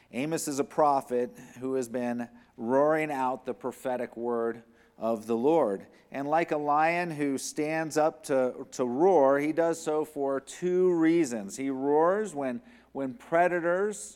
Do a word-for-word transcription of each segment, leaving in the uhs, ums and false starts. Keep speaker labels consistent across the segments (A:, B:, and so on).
A: Amos is a prophet who has been roaring out the prophetic word of the Lord. And like a lion who stands up to, to roar, he does so for two reasons. He roars when, when predators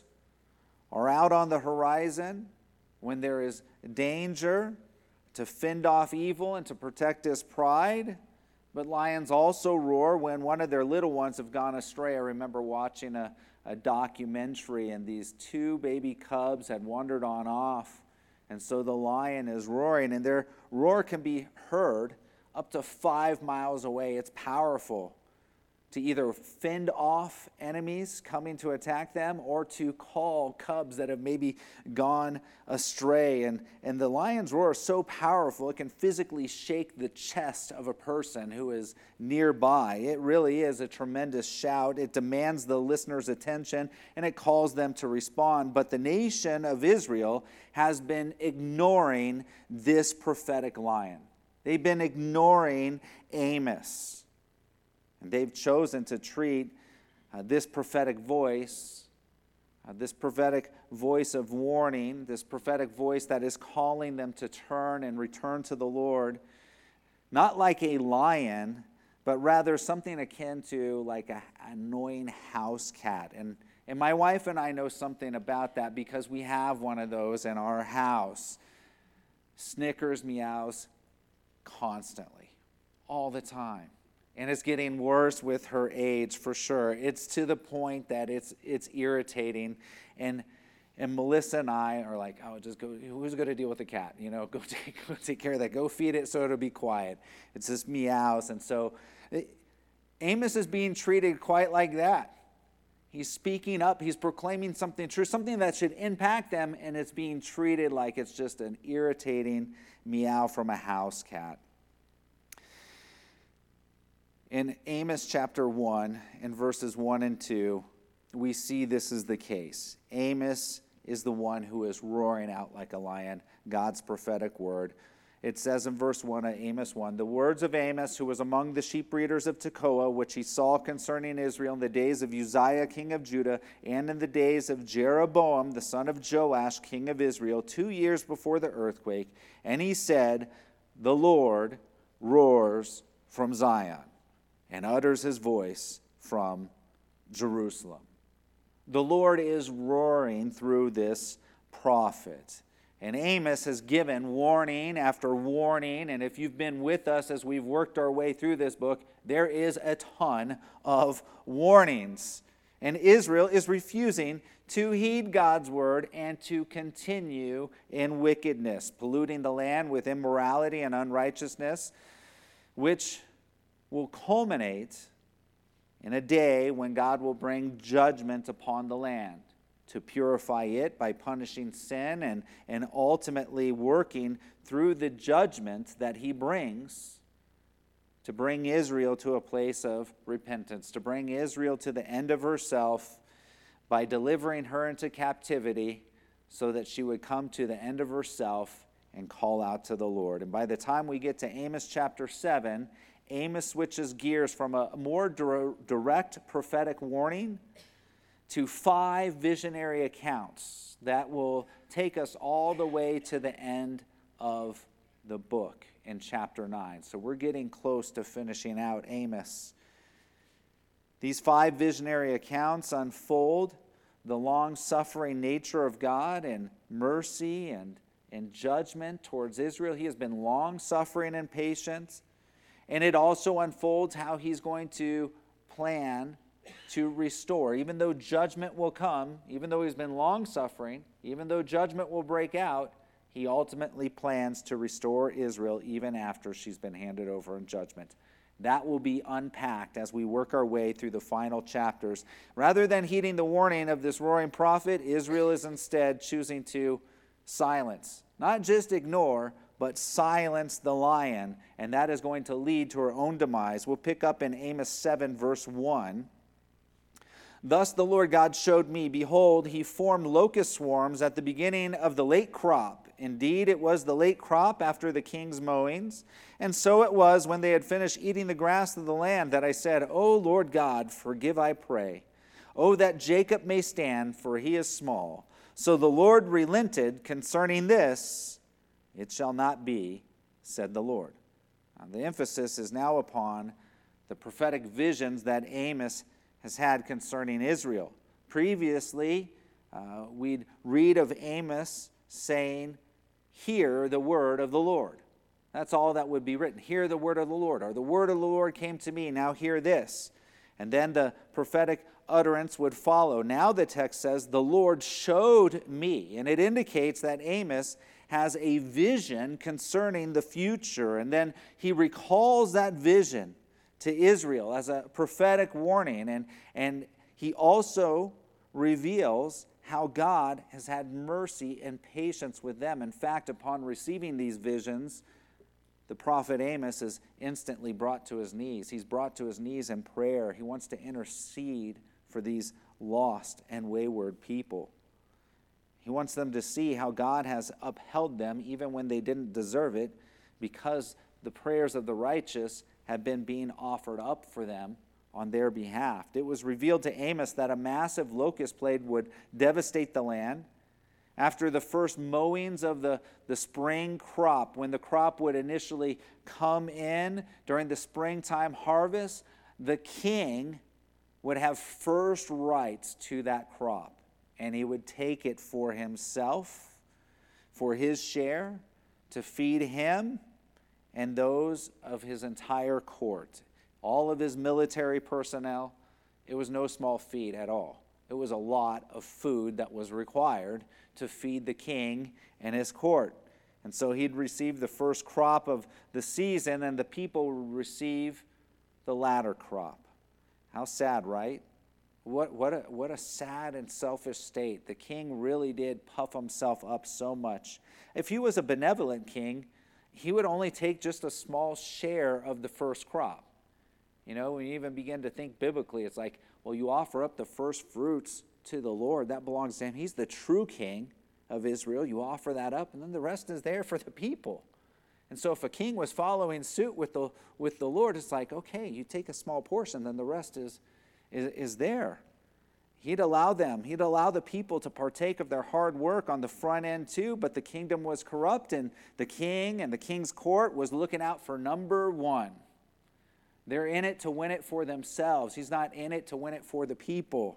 A: are out on the horizon, when there is danger, to fend off evil and to protect his pride. But lions also roar when one of their little ones have gone astray. I remember watching a, a documentary, and these two baby cubs had wandered on off. And so the lion is roaring, and their roar can be heard up to five miles away. It's powerful to either fend off enemies coming to attack them or to call cubs that have maybe gone astray. And, and the lion's roar is so powerful, it can physically shake the chest of a person who is nearby. It really is a tremendous shout. It demands the listener's attention, and it calls them to respond. But the nation of Israel has been ignoring this prophetic lion. They've been ignoring Amos. And they've chosen to treat uh, this prophetic voice, uh, this prophetic voice of warning, this prophetic voice that is calling them to turn and return to the Lord, not like a lion, but rather something akin to like an annoying house cat. And, and my wife and I know something about that because we have one of those in our house. Snickers, meows constantly, all the time. And it's getting worse with her age, for sure. It's to the point that it's it's irritating. And and Melissa and I are like, oh, just go, who's going to deal with the cat? You know, go take, go take care of that. Go feed it so it'll be quiet. It's just meows. And so it, Amos is being treated quite like that. He's speaking up. He's proclaiming something true, something that should impact them, and it's being treated like it's just an irritating meow from a house cat. In Amos chapter one, in verses one and two, we see this is the case. Amos is the one who is roaring out like a lion, God's prophetic word. It says in verse one of Amos one, the words of Amos, who was among the sheep breeders of Tekoa, which he saw concerning Israel in the days of Uzziah, king of Judah, and in the days of Jeroboam, the son of Joash, king of Israel, two years before the earthquake. And he said, the Lord roars from Zion and utters his voice from Jerusalem. The Lord is roaring through this prophet. And Amos has given warning after warning. And if you've been with us as we've worked our way through this book, there is a ton of warnings. And Israel is refusing to heed God's word and to continue in wickedness, polluting the land with immorality and unrighteousness, which will culminate in a day when God will bring judgment upon the land to purify it by punishing sin and, and ultimately working through the judgment that he brings to bring Israel to a place of repentance, to bring Israel to the end of herself by delivering her into captivity so that she would come to the end of herself and call out to the Lord. And by the time we get to Amos chapter seven, Amos switches gears from a more direct prophetic warning to five visionary accounts that will take us all the way to the end of the book in chapter nine. So we're getting close to finishing out Amos. These five visionary accounts unfold the long-suffering nature of God and mercy and, and judgment towards Israel. He has been long-suffering and patient. And it also unfolds how he's going to plan to restore. Even though judgment will come, even though he's been long-suffering, even though judgment will break out, he ultimately plans to restore Israel even after she's been handed over in judgment. That will be unpacked as we work our way through the final chapters. Rather than heeding the warning of this roaring prophet, Israel is instead choosing to silence, not just ignore, but silence the lion, and that is going to lead to her own demise. We'll pick up in Amos seven, verse one. Thus the Lord God showed me, behold, he formed locust swarms at the beginning of the late crop. Indeed, it was the late crop after the king's mowings. And so it was when they had finished eating the grass of the land that I said, O Lord God, forgive, I pray. Oh, that Jacob may stand, for he is small. So the Lord relented concerning this. It shall not be, said the Lord. Now, the emphasis is now upon the prophetic visions that Amos has had concerning Israel. Previously, uh, we'd read of Amos saying, hear the word of the Lord. That's all that would be written. Hear the word of the Lord. Or the word of the Lord came to me. Now hear this. And then the prophetic utterance would follow. Now the text says, the Lord showed me. And it indicates that Amos has a vision concerning the future. And then he recalls that vision to Israel as a prophetic warning. And, and he also reveals how God has had mercy and patience with them. In fact, upon receiving these visions, the prophet Amos is instantly brought to his knees. He's brought to his knees in prayer. He wants to intercede for these lost and wayward people. He wants them to see how God has upheld them even when they didn't deserve it, because the prayers of the righteous have been being offered up for them on their behalf. It was revealed to Amos that a massive locust plague would devastate the land. After the first mowings of the, the spring crop, when the crop would initially come in during the springtime harvest, the king would have first rights to that crop. And he would take it for himself, for his share, to feed him and those of his entire court. All of his military personnel. It was no small feat at all. It was a lot of food that was required to feed the king and his court. And so he'd receive the first crop of the season, and the people would receive the latter crop. How sad, right? What, what, a, what a sad and selfish state. The king really did puff himself up so much. If he was a benevolent king, he would only take just a small share of the first crop. You know, when you even begin to think biblically, it's like, well, you offer up the first fruits to the Lord. That belongs to him. He's the true king of Israel. You offer that up, and then the rest is there for the people. And so if a king was following suit with the with the Lord, it's like, okay, you take a small portion, then the rest is, is, is there. He'd allow them. He'd allow the people to partake of their hard work on the front end too, but the kingdom was corrupt, and the king and the king's court was looking out for number one. They're in it to win it for themselves. He's not in it to win it for the people.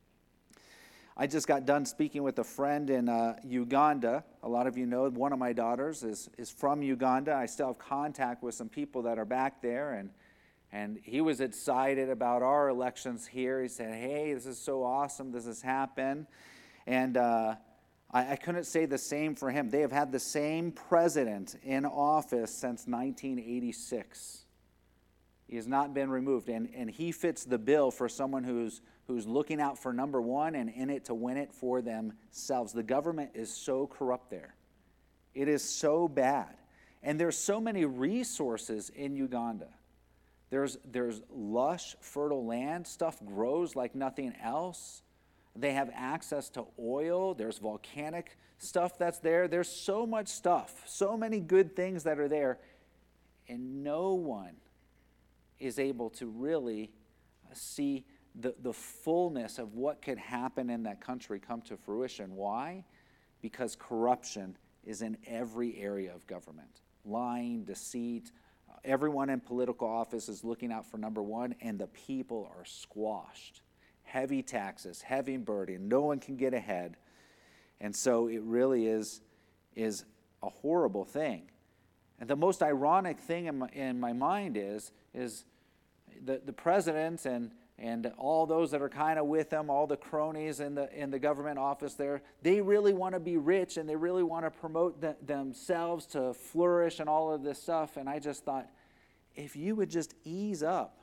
A: I just got done speaking with a friend in uh, Uganda. A lot of you know one of my daughters is, is from Uganda. I still have contact with some people that are back there, and and he was excited about our elections here. He said, hey, this is so awesome. This has happened. And uh, I, I couldn't say the same for him. They have had the same president in office since nineteen eighty-six. He has not been removed, and, and he fits the bill for someone who's who's looking out for number one and in it to win it for themselves. The government is so corrupt there. It is so bad. And there's so many resources in Uganda. There's, there's lush, fertile land. Stuff grows like nothing else. They have access to oil. There's volcanic stuff that's there. There's so much stuff, so many good things that are there, and no one is able to really see the, the fullness of what could happen in that country come to fruition. Why? Because corruption is in every area of government. Lying, deceit, everyone in political office is looking out for number one, and the people are squashed. Heavy taxes, heavy burden, no one can get ahead. And so it really is, is a horrible thing. And the most ironic thing in my, in my mind is, is the, the president and, and all those that are kind of with him, all the cronies in the, in the government office there, they really want to be rich, and they really want to promote the, themselves to flourish and all of this stuff. And I just thought, if you would just ease up,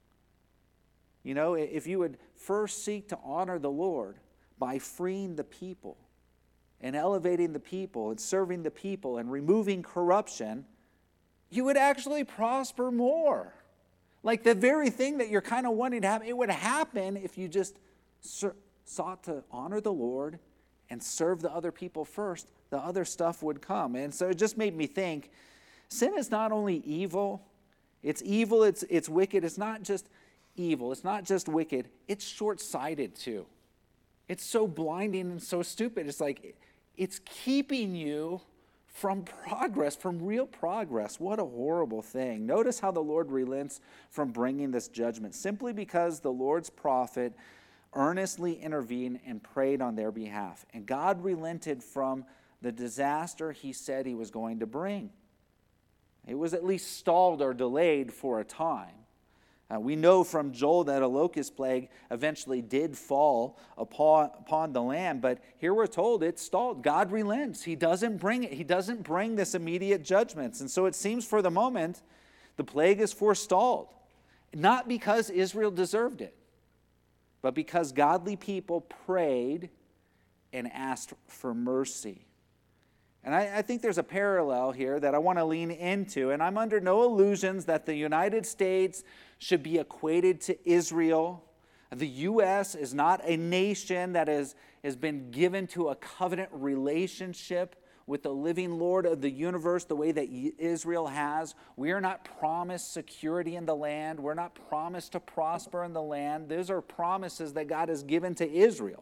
A: you know, if you would first seek to honor the Lord by freeing the people and elevating the people and serving the people and removing corruption, you would actually prosper more. Like the very thing that you're kind of wanting to happen, it would happen if you just sought to honor the Lord and serve the other people first. The other stuff would come. And so it just made me think, sin is not only evil, it's evil, it's, it's wicked. It's not just evil, it's not just wicked, it's short-sighted too. It's so blinding and so stupid. It's like, it's keeping you from progress, from real progress. What a horrible thing. Notice how the Lord relents from bringing this judgment, simply because the Lord's prophet earnestly intervened and prayed on their behalf. And God relented from the disaster he said he was going to bring. It was at least stalled or delayed for a time. Uh, we know from Joel that a locust plague eventually did fall upon, upon the land, but here we're told it's stalled. God relents. He doesn't bring it. He doesn't bring this immediate judgments. And so it seems for the moment the plague is forestalled, not because Israel deserved it, but because godly people prayed and asked for mercy. And I, I think there's a parallel here that I want to lean into, and I'm under no illusions that the United States should be equated to Israel. The U S is not a nation that is, has been given to a covenant relationship with the living Lord of the universe the way that Israel has. We are not promised security in the land. We're not promised to prosper in the land. Those are promises that God has given to Israel.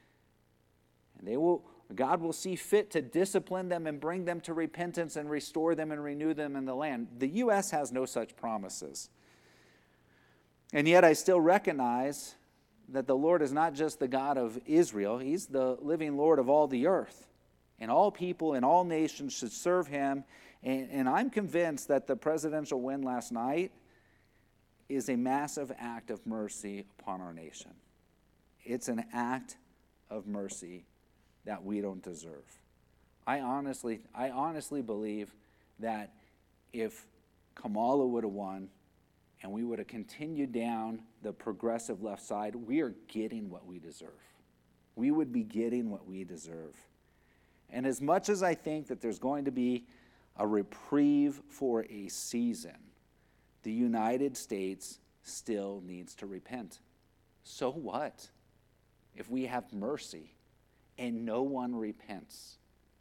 A: And they will, God will see fit to discipline them and bring them to repentance and restore them and renew them in the land. The U S has no such promises. And yet I still recognize that the Lord is not just the God of Israel. He's the living Lord of all the earth. And all people and all nations should serve him. And, and I'm convinced that the presidential win last night is a massive act of mercy upon our nation. It's an act of mercy that we don't deserve. I honestly, I honestly believe that if Kamala would have won and we would have continued down the progressive left side, we are getting what we deserve. We would be getting what we deserve. And as much as I think that there's going to be a reprieve for a season, the United States still needs to repent. So what if we have mercy and no one repents?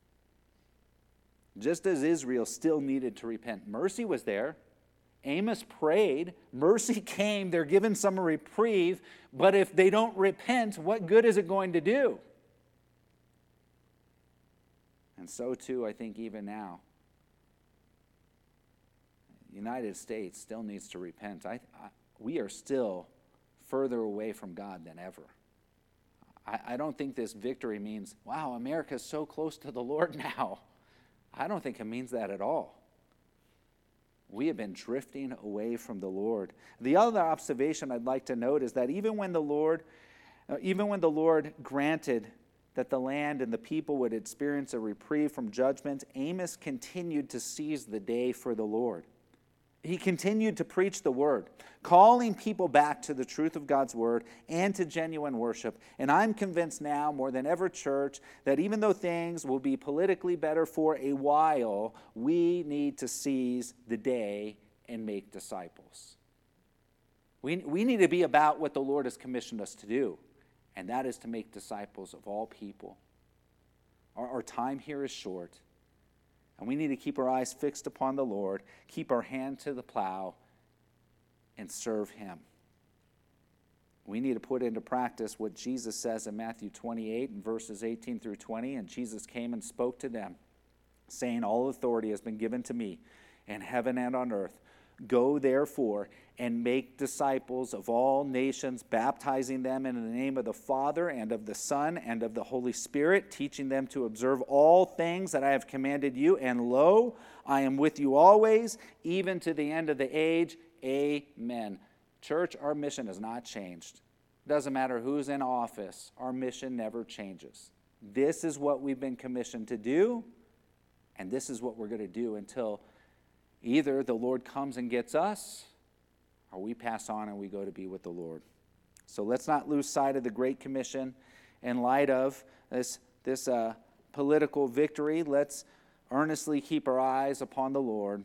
A: Just as Israel still needed to repent, mercy was there. Amos prayed, mercy came, they're given some reprieve, but if they don't repent, what good is it going to do? And so too, I think even now, the United States still needs to repent. I, I, we are still further away from God than ever. I, I don't think this victory means, wow, America's so close to the Lord now. I don't think it means that at all. We have been drifting away from the Lord. The other observation I'd like to note is that even when the Lord, uh, even when the Lord granted that the land and the people would experience a reprieve from judgment, Amos continued to seize the day for the Lord. He continued to preach the word, calling people back to the truth of God's word and to genuine worship. And I'm convinced now more than ever, church, that even though things will be politically better for a while, we need to seize the day and make disciples. We, we need to be about what the Lord has commissioned us to do, and that is to make disciples of all people. Our, our time here is short. And we need to keep our eyes fixed upon the Lord, keep our hand to the plow, and serve him. We need to put into practice what Jesus says in Matthew twenty-eight and verses eighteen through twenty. And Jesus came and spoke to them, saying, all authority has been given to me in heaven and on earth. Go therefore and make disciples of all nations, baptizing them in the name of the Father and of the Son and of the Holy Spirit, teaching them to observe all things that I have commanded you. And lo, I am with you always, even to the end of the age. Amen. Church, our mission has not changed. It doesn't matter who's in office. Our mission never changes. This is what we've been commissioned to do, and this is what we're going to do until either the Lord comes and gets us, or we pass on and we go to be with the Lord. So let's not lose sight of the Great Commission in light of this, this uh, political victory. Let's earnestly keep our eyes upon the Lord,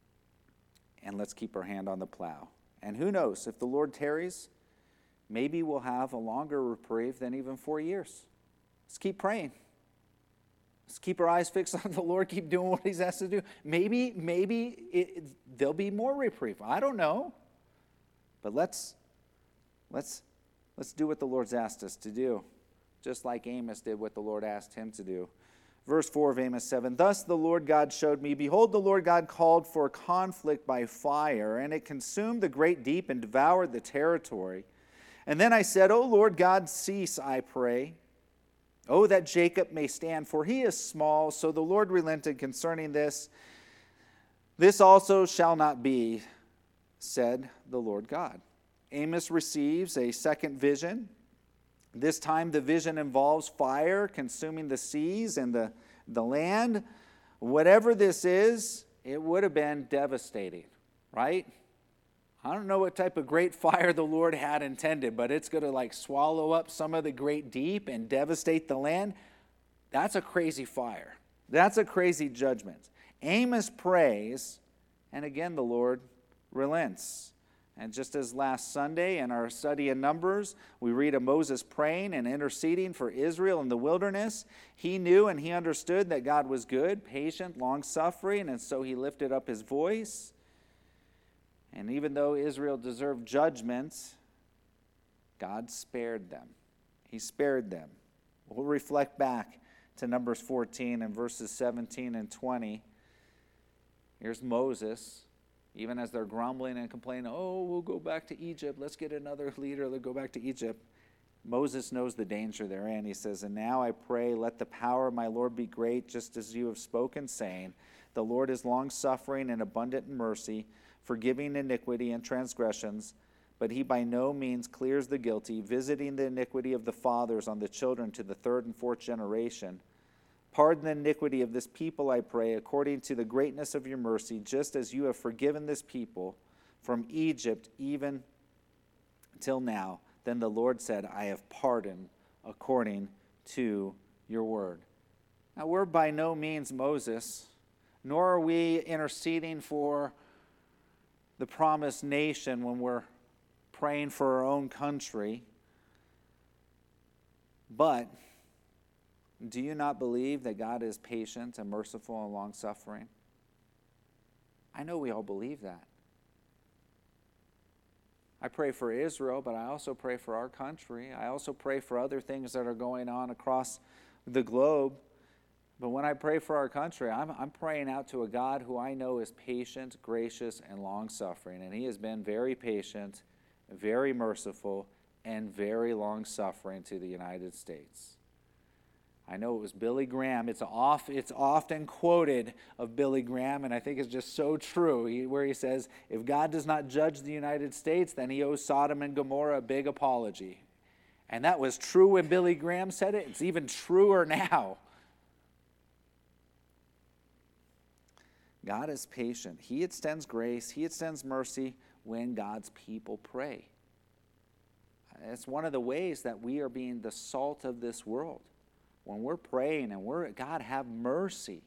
A: and let's keep our hand on the plow. And who knows, if the Lord tarries, maybe we'll have a longer reprieve than even four years. Let's keep praying. Let's keep our eyes fixed on the Lord, keep doing what he's asked to do. Maybe, maybe it, there'll be more reprieve. I don't know. But let's, let's, let's do what the Lord's asked us to do. just like Amos did what the Lord asked him to do. Verse four of Amos seven, thus the Lord God showed me, behold, the Lord God called for conflict by fire, and it consumed the great deep and devoured the territory. And then I said, O Lord God, cease, I pray. Oh, that Jacob may stand, for he is small. So the Lord relented concerning this. This also shall not be, said the Lord God. Amos receives a second vision. This time the vision involves fire consuming the seas and the, the land. Whatever this is, it would have been devastating, right? I don't know what type of great fire the Lord had intended, but it's going to like swallow up some of the great deep and devastate the land. That's a crazy fire. That's a crazy judgment. Amos prays, and again the Lord relents. And just as last Sunday in our study in Numbers, we read of Moses praying and interceding for Israel in the wilderness. He knew and he understood that God was good, patient, long-suffering, and so he lifted up his voice. And even though Israel deserved judgment, God spared them. He spared them. We'll reflect back to Numbers fourteen and verses seventeen and twenty. Here's Moses. Even as they're grumbling and complaining, oh, we'll go back to Egypt. Let's get another leader. Let's go back to Egypt. Moses knows the danger they're in. He says, and now I pray, let the power of my Lord be great, just as you have spoken, saying, the Lord is long-suffering and abundant in mercy, forgiving iniquity and transgressions, but he by no means clears the guilty, visiting the iniquity of the fathers on the children to the third and fourth generation. Pardon the iniquity of this people, I pray, according to the greatness of your mercy, just as you have forgiven this people from Egypt even till now. Then the Lord said, I have pardoned according to your word. Now, we're by no means Moses, nor are we interceding for the promised nation when we're praying for our own country. But do you not believe that God is patient and merciful and long-suffering? I know we all believe that. I pray for Israel, but I also pray for our country. I also pray for other things that are going on across the globe. But when I pray for our country, I'm, I'm praying out to a God who I know is patient, gracious, and long-suffering. And he has been very patient, very merciful, and very long-suffering to the United States. I know it was Billy Graham. It's off. It's often quoted of Billy Graham, and I think it's just so true, he, where he says, if God does not judge the United States, then he owes Sodom and Gomorrah a big apology. And that was true when Billy Graham said it. It's even truer now. God is patient. He extends grace. He extends mercy when God's people pray. It's one of the ways that we are being the salt of this world. When we're praying and we're, God, have mercy.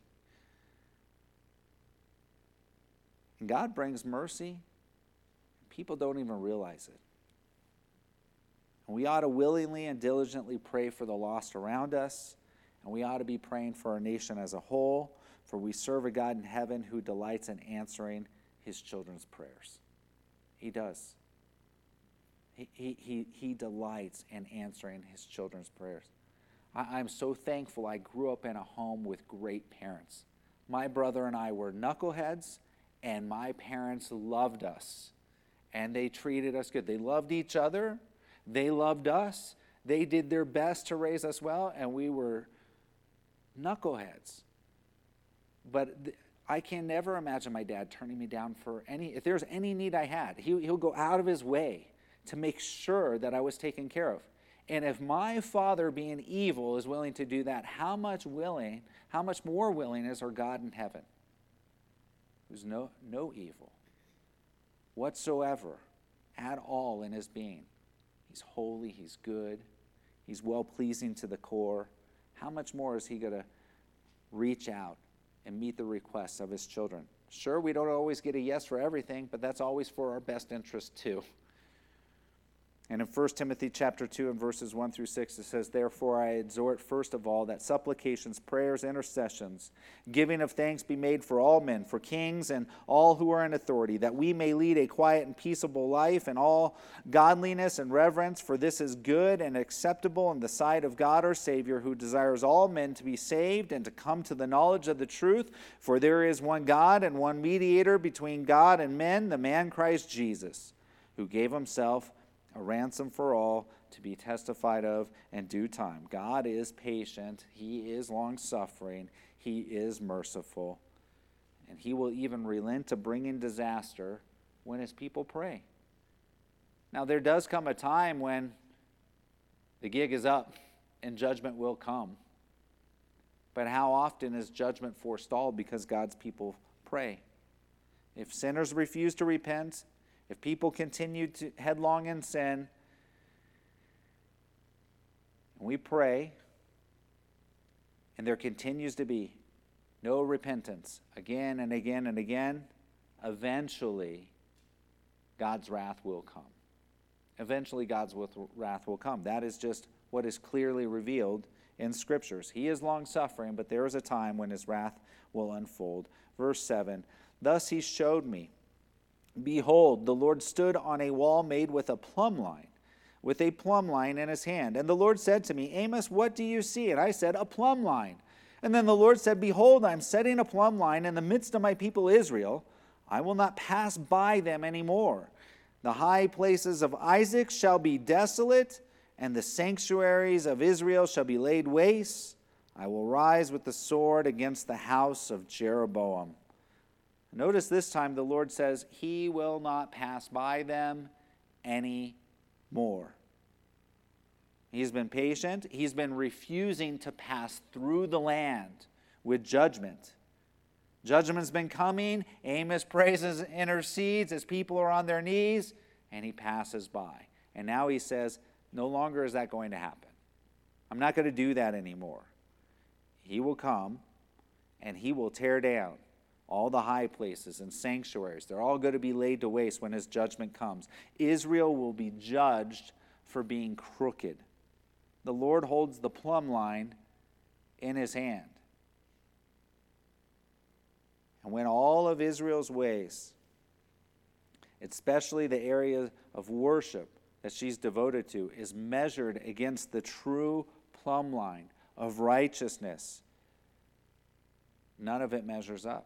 A: And God brings mercy. People don't even realize it. And we ought to willingly and diligently pray for the lost around us. And we ought to be praying for our nation as a whole. For we serve a God in heaven who delights in answering his children's prayers. He does. He, he, he, he delights in answering his children's prayers. I'm so thankful I grew up in a home with great parents. My brother and I were knuckleheads, and my parents loved us, and they treated us good. They loved each other. They loved us. They did their best to raise us well, and we were knuckleheads. But th- I can never imagine my dad turning me down for any, if there's any need I had, he, he'll go out of his way to make sure that I was taken care of. And if my Father, being evil, is willing to do that, how much willing, how much more willing is our God in heaven, who's no, no evil whatsoever at all in his being? He's holy, he's good, he's well-pleasing to the core. How much more is he going to reach out and meet the requests of his children? Sure, we don't always get a yes for everything, but that's always for our best interest too. And in First Timothy chapter two and verses one through six, it says, "Therefore I exhort first of all that supplications, prayers, intercessions, giving of thanks be made for all men, for kings and all who are in authority, that we may lead a quiet and peaceable life in all godliness and reverence, for this is good and acceptable in the sight of God our Savior, who desires all men to be saved and to come to the knowledge of the truth. For there is one God and one mediator between God and men, the man Christ Jesus, who gave himself a ransom for all, to be testified of in due time." God is patient. He is long-suffering. He is merciful. And he will even relent to bringing disaster when his people pray. Now, there does come a time when the gig is up and judgment will come. But how often is judgment forestalled because God's people pray? If sinners refuse to repent, if people continue to headlong in sin, and we pray, and there continues to be no repentance again and again and again, eventually God's wrath will come. Eventually God's wrath will come. That is just what is clearly revealed in Scriptures. He is long-suffering, but there is a time when his wrath will unfold. Verse seven, "Thus he showed me, behold, the Lord stood on a wall made with a plumb line, with a plumb line in his hand. And the Lord said to me, Amos, what do you see? And I said, a plumb line. And then the Lord said, behold, I'm setting a plumb line in the midst of my people Israel. I will not pass by them anymore. The high places of Isaac shall be desolate, and the sanctuaries of Israel shall be laid waste. I will rise with the sword against the house of Jeroboam." Notice this time the Lord says he will not pass by them anymore. He's been patient. He's been refusing to pass through the land with judgment. Judgment's been coming. Amos praises, intercedes as people are on their knees, and he passes by. And now he says, no longer is that going to happen. I'm not going to do that anymore. He will come, and he will tear down all the high places and sanctuaries. They're all going to be laid to waste when his judgment comes. Israel will be judged for being crooked. The Lord holds the plumb line in his hand. And when all of Israel's ways, especially the area of worship that she's devoted to, is measured against the true plumb line of righteousness, none of it measures up.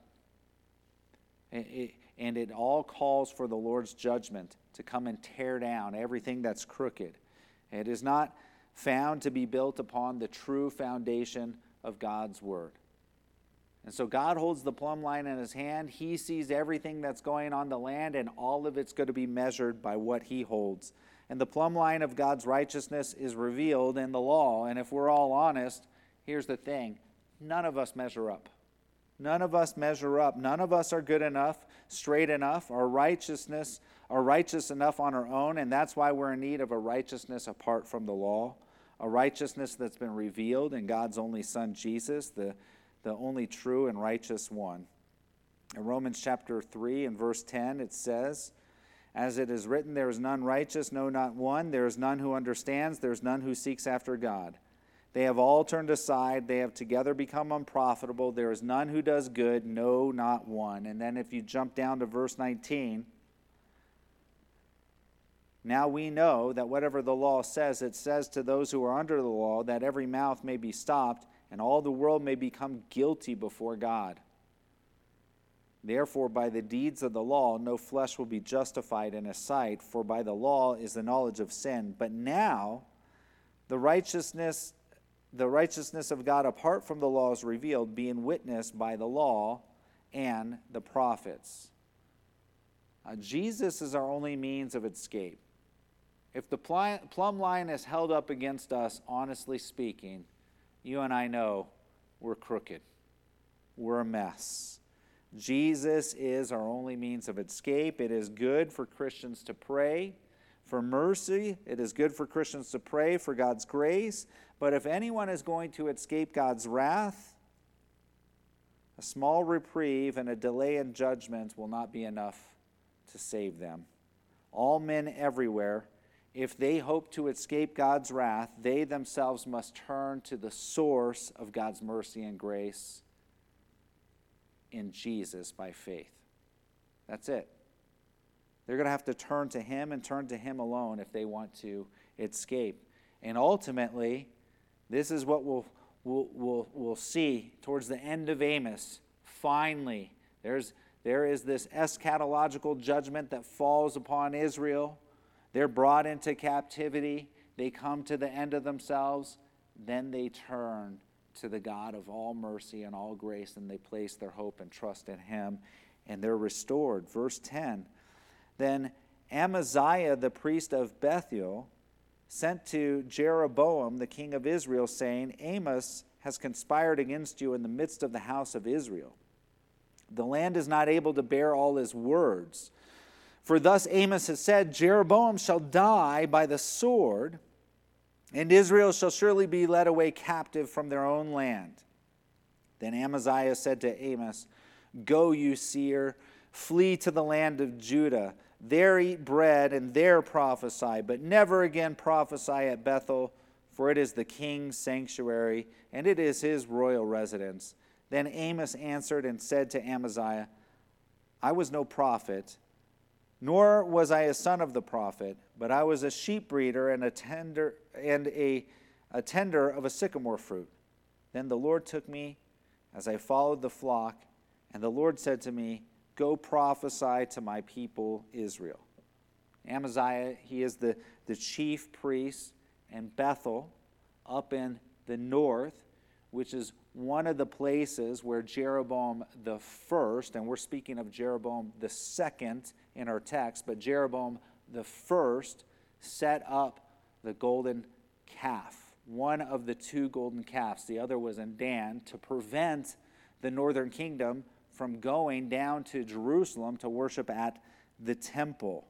A: And it all calls for the Lord's judgment to come and tear down everything that's crooked. It is not found to be built upon the true foundation of God's word. And so God holds the plumb line in his hand. He sees everything that's going on the land, and all of it's going to be measured by what he holds. And the plumb line of God's righteousness is revealed in the law. And if we're all honest, here's the thing. None of us measure up. None of us measure up. None of us are good enough, straight enough, or righteousness, or righteous enough on our own, and that's why we're in need of a righteousness apart from the law, a righteousness that's been revealed in God's only Son, Jesus, the, the only true and righteous one. In Romans chapter three and verse ten, it says, "As it is written, there is none righteous, no, not one. There is none who understands. There is none who seeks after God. They have all turned aside. They have together become unprofitable. There is none who does good, no, not one." And then if you jump down to verse nineteen, "Now we know that whatever the law says, it says to those who are under the law, that every mouth may be stopped, and all the world may become guilty before God. Therefore, by the deeds of the law, no flesh will be justified in his sight, for by the law is the knowledge of sin. But now the righteousness The righteousness of God apart from the law is revealed, being witnessed by the law and the prophets." Uh, Jesus is our only means of escape. If the pl- plumb line is held up against us, honestly speaking, you and I know we're crooked. We're a mess. Jesus is our only means of escape. It is good for Christians to pray for mercy. It is good for Christians to pray for God's grace. But if anyone is going to escape God's wrath, a small reprieve and a delay in judgment will not be enough to save them. All men everywhere, if they hope to escape God's wrath, they themselves must turn to the source of God's mercy and grace in Jesus by faith. That's it. They're going to have to turn to him and turn to him alone if they want to escape. And ultimately, this is what we'll, we'll, we'll, we'll see towards the end of Amos. Finally, there's, there is this eschatological judgment that falls upon Israel. They're brought into captivity. They come to the end of themselves. Then they turn to the God of all mercy and all grace, and they place their hope and trust in him, and they're restored. Verse ten, then Amaziah, the priest of Bethuel, sent to Jeroboam, the king of Israel, saying, Amos has conspired against you in the midst of the house of Israel. The land is not able to bear all his words. For thus Amos has said, Jeroboam shall die by the sword, and Israel shall surely be led away captive from their own land. Then Amaziah said to Amos, Go, you seer, flee to the land of Judah. There eat bread, and there prophesy, but never again prophesy at Bethel, for it is the king's sanctuary, and it is his royal residence. Then Amos answered and said to Amaziah, I was no prophet, nor was I a son of the prophet, but I was a sheep breeder and a tender and a, a tender of a sycamore fruit. Then the Lord took me as I followed the flock, and the Lord said to me, Go prophesy to my people Israel. Amaziah, he is the, the chief priest in Bethel, up in the north, which is one of the places where Jeroboam the first, and we're speaking of Jeroboam the second in our text, but Jeroboam the first set up the golden calf, one of the two golden calves. The other was in Dan, to prevent the northern kingdom from going down to Jerusalem to worship at the temple.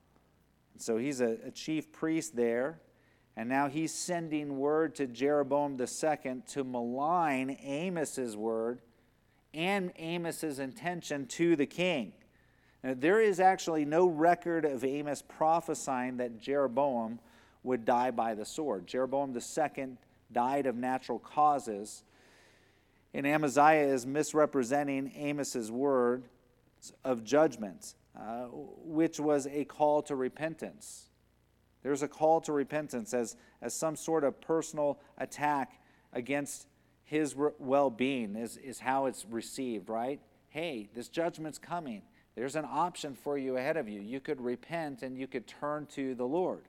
A: So he's a, a chief priest there. And now he's sending word to Jeroboam the second to malign Amos's word and Amos's intention to the king. Now, there is actually no record of Amos prophesying that Jeroboam would die by the sword. Jeroboam the second died of natural causes, and Amaziah is misrepresenting Amos's word of judgment, uh, which was a call to repentance. There's a call to repentance as, as some sort of personal attack against his well-being is, is how it's received, right? Hey, this judgment's coming. There's an option for you ahead of you. You could repent and you could turn to the Lord.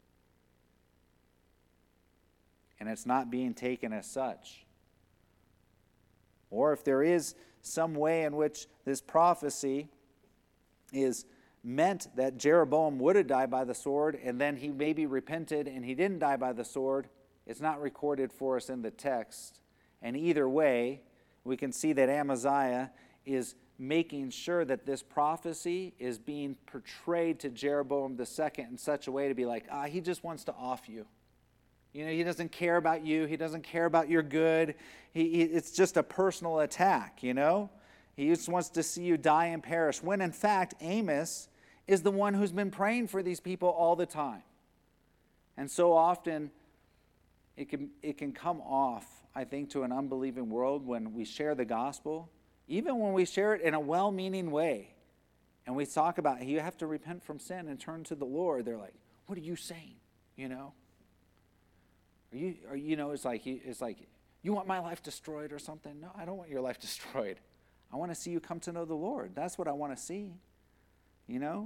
A: And it's not being taken as such. Or if there is some way in which this prophecy is meant that Jeroboam would have died by the sword, and then he maybe repented and he didn't die by the sword, it's not recorded for us in the text. And either way, we can see that Amaziah is making sure that this prophecy is being portrayed to Jeroboam the second in such a way to be like, ah, he just wants to off you. You know, he doesn't care about you. He doesn't care about your good. He, he, it's just a personal attack, you know. He just wants to see you die and perish. When in fact, Amos is the one who's been praying for these people all the time. And so often, it can, it can come off, I think, to an unbelieving world when we share the gospel, even when we share it in a well-meaning way. And we talk about, you have to repent from sin and turn to the Lord. They're like, what are you saying? You know? Are you, are, you know, it's like, it's like, you want my life destroyed or something? No, I don't want your life destroyed. I want to see you come to know the Lord. That's what I want to see. You know?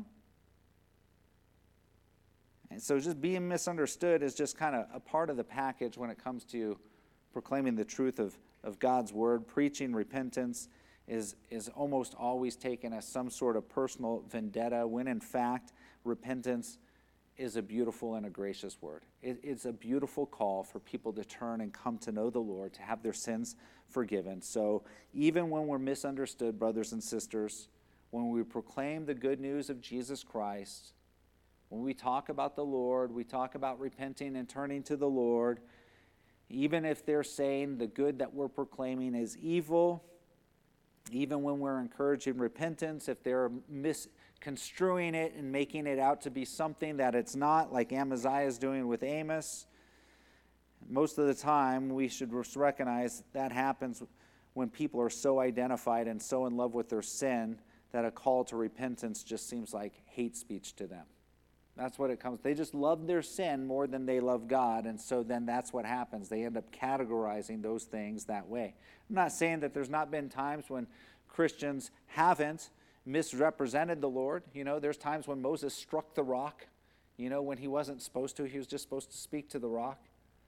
A: And so just being misunderstood is just kind of a part of the package when it comes to proclaiming the truth of, of God's word. Preaching repentance is, is almost always taken as some sort of personal vendetta, when in fact, repentance is a beautiful and a gracious word. It, it's a beautiful call for people to turn and come to know the Lord, to have their sins forgiven. So even when we're misunderstood, brothers and sisters, when we proclaim the good news of Jesus Christ, when we talk about the Lord, we talk about repenting and turning to the Lord, even if they're saying the good that we're proclaiming is evil, even when we're encouraging repentance, if they're mis- construing it and making it out to be something that it's not, like Amaziah is doing with Amos. Most of the time, we should recognize that happens when people are so identified and so in love with their sin that a call to repentance just seems like hate speech to them. That's what it comes. They just love their sin more than they love God, and so then that's what happens. They end up categorizing those things that way. I'm not saying that there's not been times when Christians haven't misrepresented the Lord. You know, there's times when Moses struck the rock, you know, when he wasn't supposed to. He was just supposed to speak to the rock.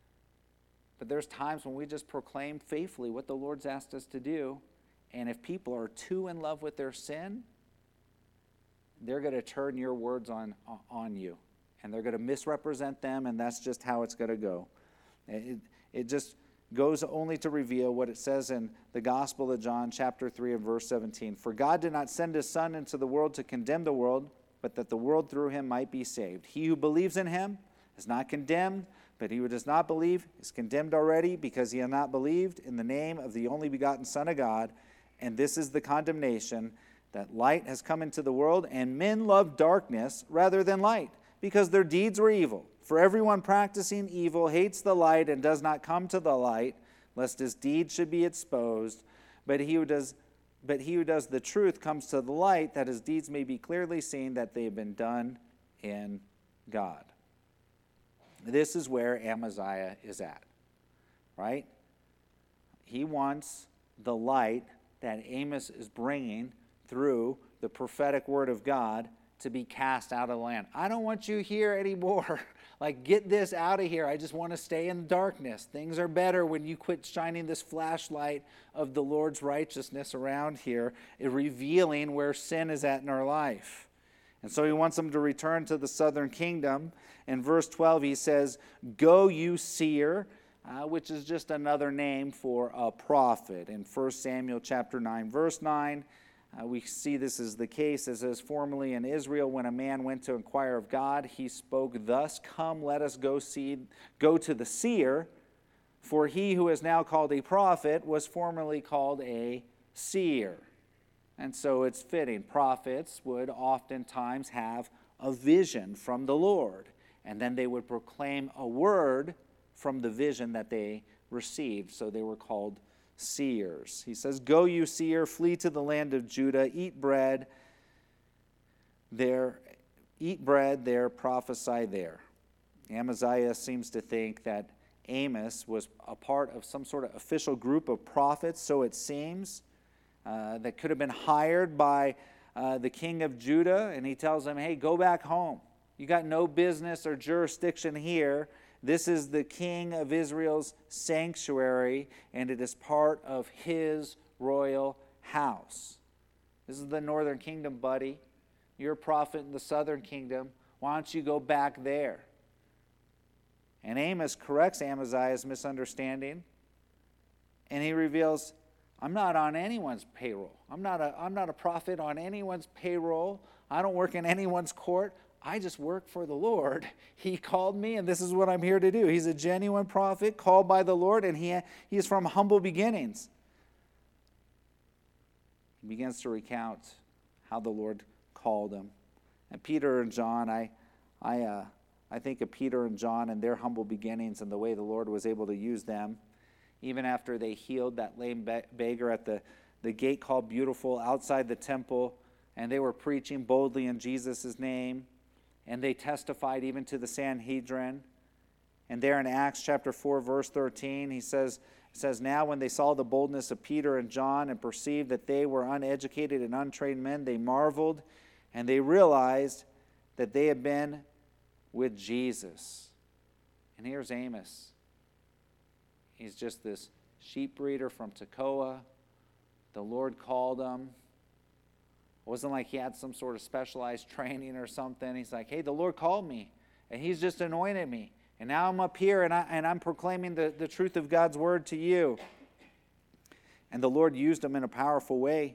A: But there's times when we just proclaim faithfully what the Lord's asked us to do, and if people are too in love with their sin, they're going to turn your words on, on you, and they're going to misrepresent them, and that's just how it's going to go. It, it just goes only to reveal what it says in the Gospel of John, chapter three and verse seventeen. For God did not send his Son into the world to condemn the world, but that the world through him might be saved. He who believes in him is not condemned, but he who does not believe is condemned already, because he has not believed in the name of the only begotten Son of God. And this is the condemnation, that light has come into the world, and men love darkness rather than light, because their deeds were evil. For everyone practicing evil hates the light and does not come to the light, lest his deeds should be exposed. But he who does, but he who does the truth comes to the light, that his deeds may be clearly seen, that they have been done in God. This is where Amaziah is at, right? He wants the light that Amos is bringing through the prophetic word of God to be cast out of the land. I don't want you here anymore. Like, get this out of here. I just want to stay in darkness. Things are better when you quit shining this flashlight of the Lord's righteousness around here, revealing where sin is at in our life. And so he wants them to return to the southern kingdom. In verse twelve, he says, "Go, you seer," uh, which is just another name for a prophet. In First Samuel chapter nine, verse nine, Uh, we see this is the case. It says, formerly in Israel, when a man went to inquire of God, he spoke thus, "Come, let us go see, go to the seer, for he who is now called a prophet was formerly called a seer." And so it's fitting. Prophets would oftentimes have a vision from the Lord, and then they would proclaim a word from the vision that they received. So they were called seers. He says, "Go, you seer, flee to the land of Judah, eat bread there, eat bread there, prophesy there." Amaziah seems to think that Amos was a part of some sort of official group of prophets, so it seems, uh, that could have been hired by uh, the king of Judah, and he tells him, "Hey, go back home. You got no business or jurisdiction here. This is the king of Israel's sanctuary, and it is part of his royal house. This is the northern kingdom, buddy. You're a prophet in the southern kingdom. Why don't you go back there?" And Amos corrects Amaziah's misunderstanding, and he reveals, "I'm not on anyone's payroll. I'm not a, I'm not a prophet on anyone's payroll. I don't work in anyone's court. I just work for the Lord. He called me, and this is what I'm here to do." He's a genuine prophet called by the Lord, and he, he is from humble beginnings. He begins to recount how the Lord called him. And Peter and John, I, I, uh, I think of Peter and John and their humble beginnings and the way the Lord was able to use them. Even after they healed that lame beggar at the, the gate called Beautiful outside the temple, and they were preaching boldly in Jesus' name, and they testified even to the Sanhedrin. And there in Acts chapter four, verse thirteen, he says, it says, "Now when they saw the boldness of Peter and John and perceived that they were uneducated and untrained men, they marveled, and they realized that they had been with Jesus." And here's Amos. He's just this sheep breeder from Tekoa. The Lord called him. It wasn't like he had some sort of specialized training or something. He's like, "Hey, the Lord called me, and he's just anointed me. And now I'm up here, and, I, and I'm proclaiming the, the truth of God's word to you." And the Lord used him in a powerful way.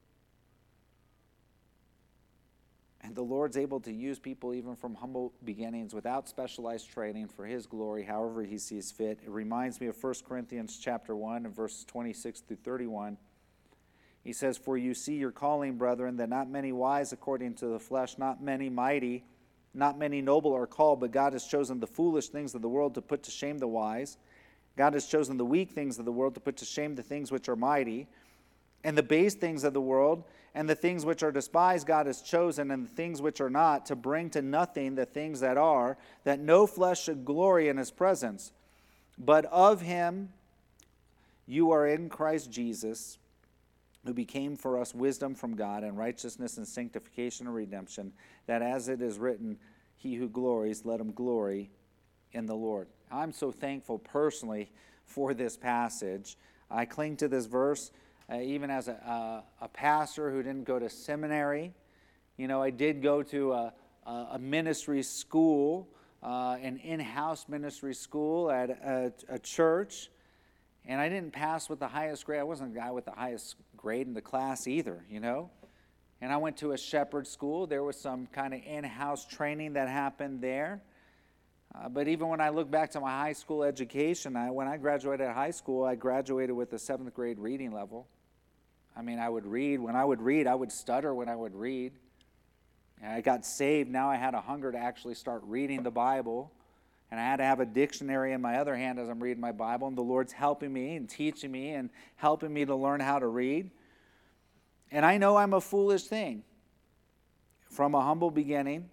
A: And the Lord's able to use people even from humble beginnings without specialized training for his glory, however he sees fit. It reminds me of First Corinthians chapter one and verses twenty-six through thirty-one. He says, "For you see your calling, brethren, that not many wise according to the flesh, not many mighty, not many noble are called, but God has chosen the foolish things of the world to put to shame the wise. God has chosen the weak things of the world to put to shame the things which are mighty. And the base things of the world, and the things which are despised, God has chosen, and the things which are not, to bring to nothing the things that are, that no flesh should glory in his presence. But of him you are in Christ Jesus, who became for us wisdom from God, and righteousness and sanctification and redemption, that as it is written, he who glories, let him glory in the Lord." I'm so thankful personally for this passage. I cling to this verse uh, even as a, a, a pastor who didn't go to seminary. You know, I did go to a, a ministry school, uh, an in-house ministry school at a, a church, and I didn't pass with the highest grade. I wasn't a guy with the highest grade in the class either, you know. And I went to a shepherd school. There was some kind of in-house training that happened there. Uh, but even when I look back to my high school education, I, when I graduated high school, I graduated with a seventh grade reading level. I mean, I would read. When I would read, I would stutter when I would read. And I got saved. Now I had a hunger to actually start reading the Bible. And I had to have a dictionary in my other hand as I'm reading my Bible. And the Lord's helping me and teaching me and helping me to learn how to read. And I know I'm a foolish thing from a humble beginning.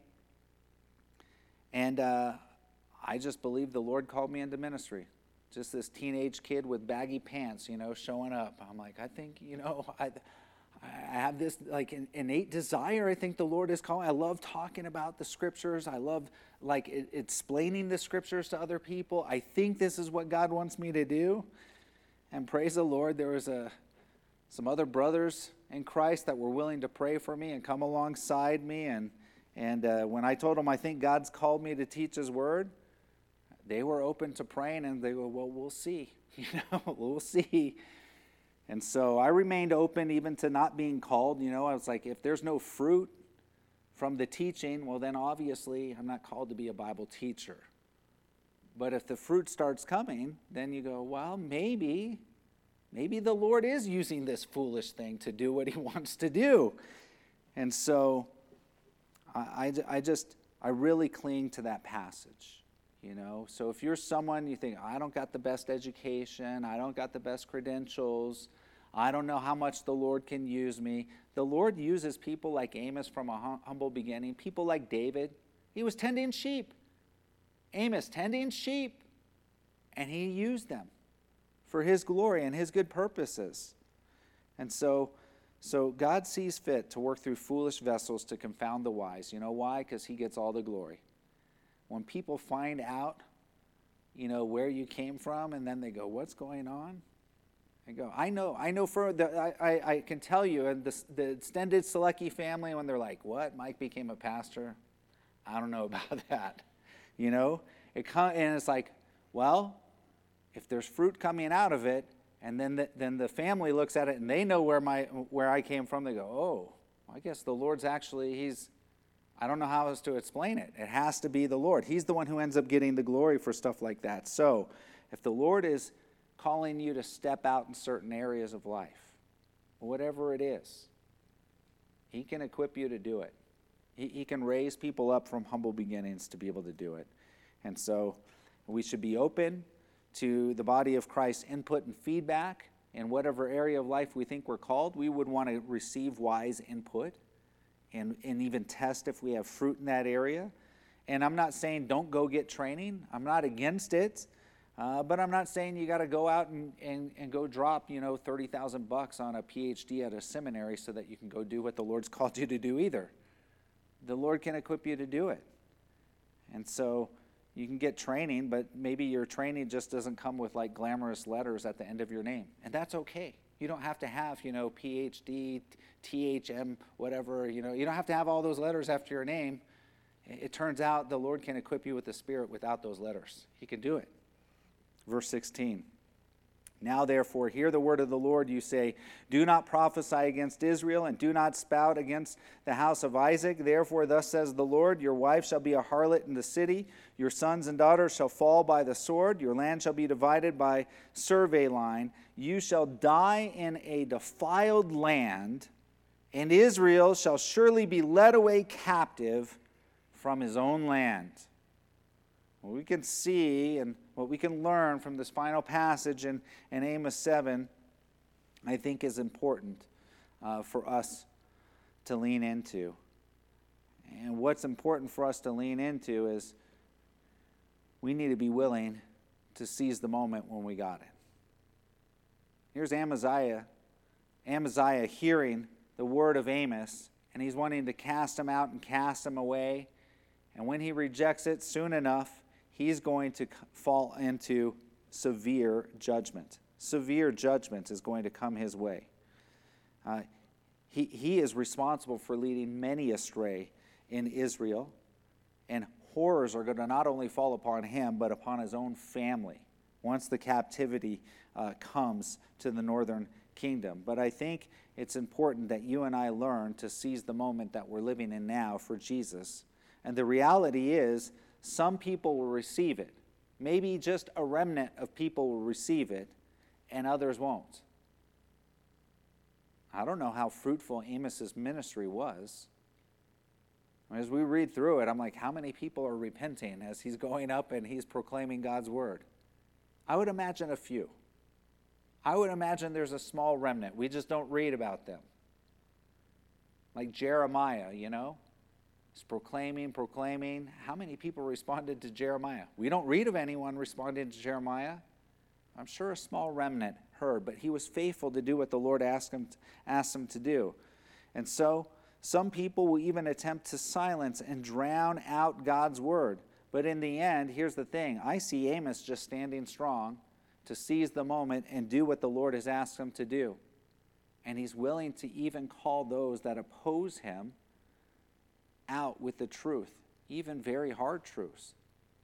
A: And uh, I just believe the Lord called me into ministry. Just this teenage kid with baggy pants, you know, showing up. I'm like, I think, you know, I, I have this like an innate desire. I think the Lord is calling. I love talking about the scriptures. I love like it, explaining the scriptures to other people. I think this is what God wants me to do. And praise the Lord, there was a some other brothers in Christ that were willing to pray for me and come alongside me. And and uh, when I told them I think God's called me to teach His Word, they were open to praying, and they go, well, we'll see. You know, we'll see. And so I remained open even to not being called. You know, I was like, if there's no fruit from the teaching, well, then obviously I'm not called to be a Bible teacher. But if the fruit starts coming, then you go, well, maybe, maybe the Lord is using this foolish thing to do what He wants to do. And so I, I, I just, I really cling to that passage. You know, so if you're someone you think, I don't got the best education, I don't got the best credentials, I don't know how much the Lord can use me. The Lord uses people like Amos from a hum- humble beginning, people like David. He was tending sheep. Amos tending sheep, and he used them for His glory and His good purposes. And so, so God sees fit to work through foolish vessels to confound the wise. You know why? Because He gets all the glory. When people find out, you know, where you came from, and then they go, what's going on? I go, I know, I know for the, I, I, I can tell you, and the, the extended Selecki family, when they're like, what, Mike became a pastor? I don't know about that. You know, it and it's like, well, if there's fruit coming out of it, and then the, then the family looks at it, and they know where my where I came from, they go, oh, I guess the Lord's actually, He's, I don't know how else to explain it. It has to be the Lord. He's the one who ends up getting the glory for stuff like that. So if the Lord is calling you to step out in certain areas of life, whatever it is, He can equip you to do it. He, he can raise people up from humble beginnings to be able to do it. And so we should be open to the body of Christ's input and feedback in whatever area of life we think we're called. We would want to receive wise input. And, and even test if we have fruit in that area. And I'm not saying don't go get training. I'm not against it. Uh, but I'm not saying you got to go out and, and, and go drop, you know, thirty thousand bucks on a P H D at a seminary so that you can go do what the Lord's called you to do either. The Lord can equip you to do it. And so you can get training, but maybe your training just doesn't come with like glamorous letters at the end of your name. And that's okay. You don't have to have, you know, P H D, T H M, whatever, you know, you don't have to have all those letters after your name. It turns out the Lord can equip you with the Spirit without those letters. He can do it. Verse sixteen, Now therefore hear the word of the Lord. You say, do not prophesy against Israel, and do not spout against the house of Isaac. Therefore thus says the Lord, your wife shall be a harlot in the city, your sons and daughters shall fall by the sword, your land shall be divided by survey line. You shall die in a defiled land, and Israel shall surely be led away captive from his own land. What we can see and what we can learn from this final passage in, in Amos seven, I think is important uh, for us to lean into. And what's important for us to lean into is we need to be willing to seize the moment when we got it. Here's Amaziah, Amaziah hearing the word of Amos, and he's wanting to cast him out and cast him away. And when he rejects it, soon enough, he's going to fall into severe judgment. Severe judgment is going to come his way. Uh, he, he is responsible for leading many astray in Israel, and horrors are going to not only fall upon him, but upon his own family once the captivity uh, comes to the northern kingdom. But I think it's important that you and I learn to seize the moment that we're living in now for Jesus. And the reality is, some people will receive it. Maybe just a remnant of people will receive it, and others won't. I don't know how fruitful Amos's ministry was. As we read through it, I'm like, how many people are repenting as he's going up and he's proclaiming God's word? I would imagine a few. I would imagine there's a small remnant. We just don't read about them. Like Jeremiah, you know? He's proclaiming, proclaiming. How many people responded to Jeremiah? We don't read of anyone responding to Jeremiah. I'm sure a small remnant heard, but he was faithful to do what the Lord asked him, asked him to do. And so, some people will even attempt to silence and drown out God's word. But in the end, here's the thing. I see Amos just standing strong to seize the moment and do what the Lord has asked him to do. And he's willing to even call those that oppose him out with the truth, even very hard truths.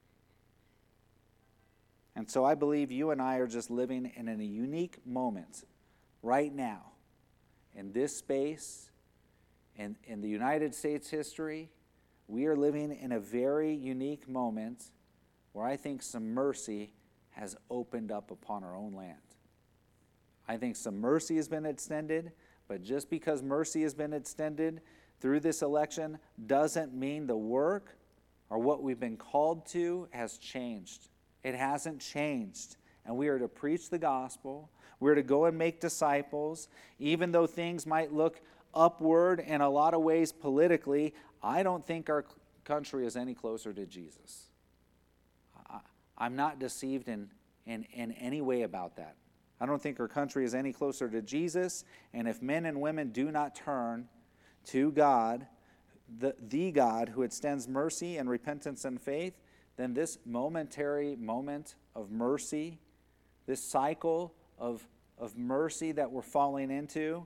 A: And so I believe you and I are just living in a unique moment right now in this space, in, in the United States history. We are living in a very unique moment where I think some mercy has opened up upon our own land. I think some mercy has been extended, but just because mercy has been extended through this election doesn't mean the work or what we've been called to has changed. It hasn't changed. And we are to preach the gospel. We're to go and make disciples. Even though things might look upward in a lot of ways politically, I don't think our country is any closer to Jesus. I, I'm not deceived in, in, in any way about that. I don't think our country is any closer to Jesus. And if men and women do not turn to God, the, the God who extends mercy and repentance and faith, then this momentary moment of mercy, this cycle of, of mercy that we're falling into,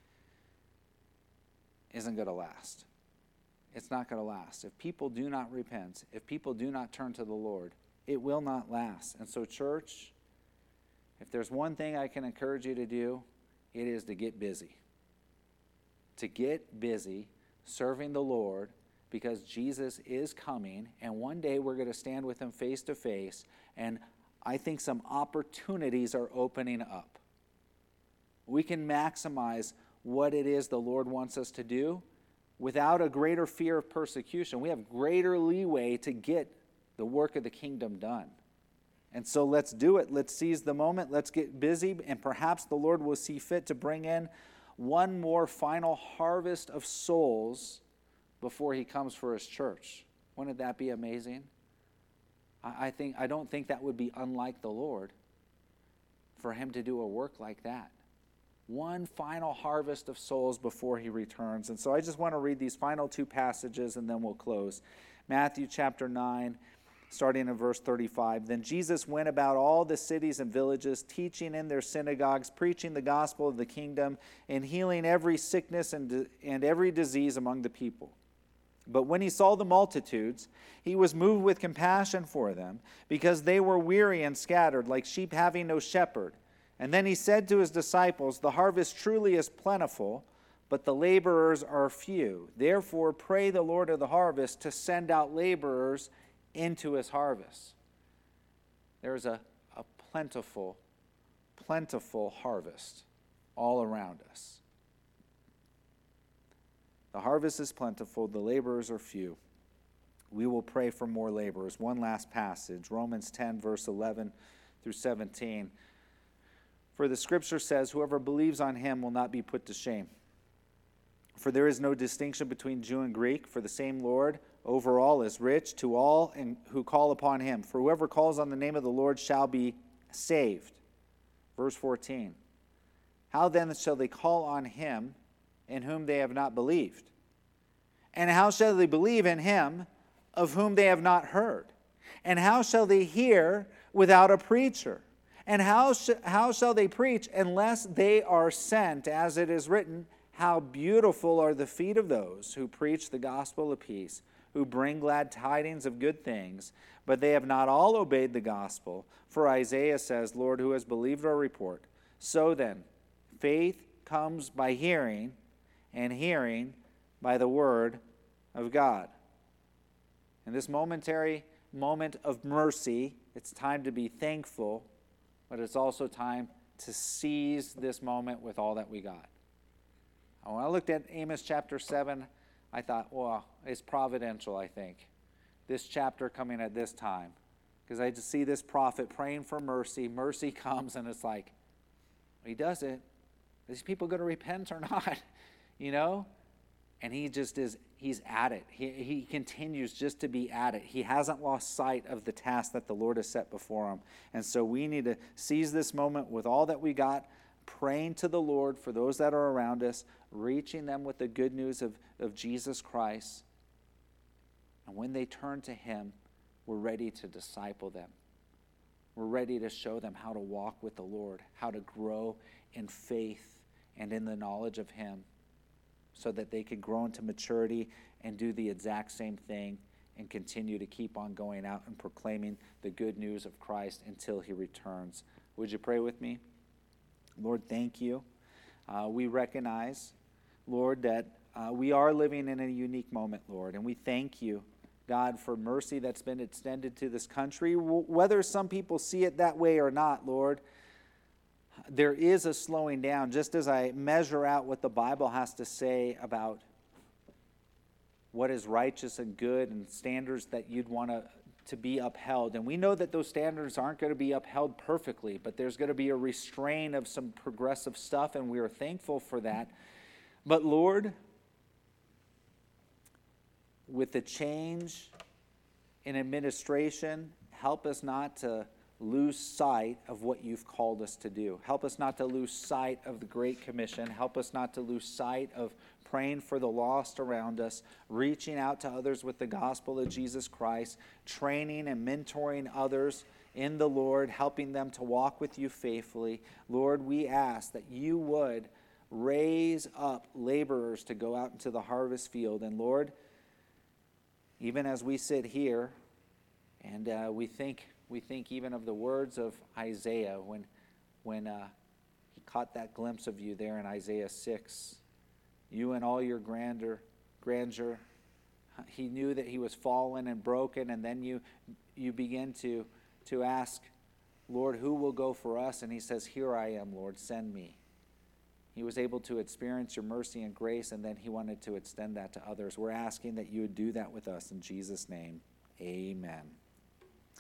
A: isn't going to last. It's not going to last. If people do not repent, if people do not turn to the Lord, it will not last. And so, church, if there's one thing I can encourage you to do, it is to get busy. To get busy serving the Lord, because Jesus is coming, and one day we're going to stand with him face to face, and I think some opportunities are opening up. We can maximize what it is the Lord wants us to do without a greater fear of persecution. We have greater leeway to get the work of the kingdom done. And so let's do it. Let's seize the moment. Let's get busy, and perhaps the Lord will see fit to bring in one more final harvest of souls before he comes for his church. Wouldn't that be amazing? I, I think I don't think that would be unlike the Lord for him to do a work like that. One final harvest of souls before he returns. And so I just want to read these final two passages and then we'll close. Matthew chapter nine, starting in verse thirty-five. Then Jesus went about all the cities and villages, teaching in their synagogues, preaching the gospel of the kingdom, and healing every sickness and, and every disease among the people. But when he saw the multitudes, he was moved with compassion for them, because they were weary and scattered, like sheep having no shepherd. And then he said to his disciples, the harvest truly is plentiful, but the laborers are few. Therefore, pray the Lord of the harvest to send out laborers into his harvest. There is a, a plentiful, plentiful harvest all around us. The harvest is plentiful, the laborers are few. We will pray for more laborers. One last passage, Romans ten, verse eleven through seventeen. For the scripture says, whoever believes on him will not be put to shame. For there is no distinction between Jew and Greek, for the same Lord over all is rich to all and who call upon him. For whoever calls on the name of the Lord shall be saved. Verse fourteen. How then shall they call on him in whom they have not believed? And how shall they believe in him of whom they have not heard? And how shall they hear without a preacher? And how, sh- how shall they preach unless they are sent? As it is written, how beautiful are the feet of those who preach the gospel of peace, who bring glad tidings of good things. But they have not all obeyed the gospel. For Isaiah says, Lord, who has believed our report? So then, faith comes by hearing, and hearing by the word of God. In this momentary moment of mercy, it's time to be thankful, but it's also time to seize this moment with all that we got. When I looked at Amos chapter seven, I thought, well, it's providential, I think, this chapter coming at this time. Because I just see this prophet praying for mercy. Mercy comes, and it's like, he does it. Are these people going to repent or not? You know? And he just is, he's at it. He, he continues just to be at it. He hasn't lost sight of the task that the Lord has set before him. And so we need to seize this moment with all that we got, praying to the Lord for those that are around us, reaching them with the good news of, of Jesus Christ. And when they turn to him, we're ready to disciple them. We're ready to show them how to walk with the Lord, how to grow in faith and in the knowledge of him, so that they could grow into maturity and do the exact same thing and continue to keep on going out and proclaiming the good news of Christ until he returns. Would you pray with me? Lord, thank you. Uh, we recognize, Lord, that uh, we are living in a unique moment, Lord, and we thank you, God, for mercy that's been extended to this country. Whether some people see it that way or not, Lord, there is a slowing down, just as I measure out what the Bible has to say about what is righteous and good and standards that you'd want to, to be upheld. And we know that those standards aren't going to be upheld perfectly, but there's going to be a restraint of some progressive stuff, and we are thankful for that. But Lord, with the change in administration, help us not to lose sight of what you've called us to do. Help us not to lose sight of the Great Commission. Help us not to lose sight of praying for the lost around us, reaching out to others with the gospel of Jesus Christ, training and mentoring others in the Lord, helping them to walk with you faithfully. Lord, we ask that you would raise up laborers to go out into the harvest field. And Lord, even as we sit here and uh, we think We think even of the words of Isaiah when, when uh, he caught that glimpse of you there in Isaiah six. You and all your grandeur, grandeur. He knew that he was fallen and broken, and then you you begin to, to ask, Lord, who will go for us? And he says, here I am, Lord, send me. He was able to experience your mercy and grace, and then he wanted to extend that to others. We're asking that you would do that with us in Jesus' name. Amen.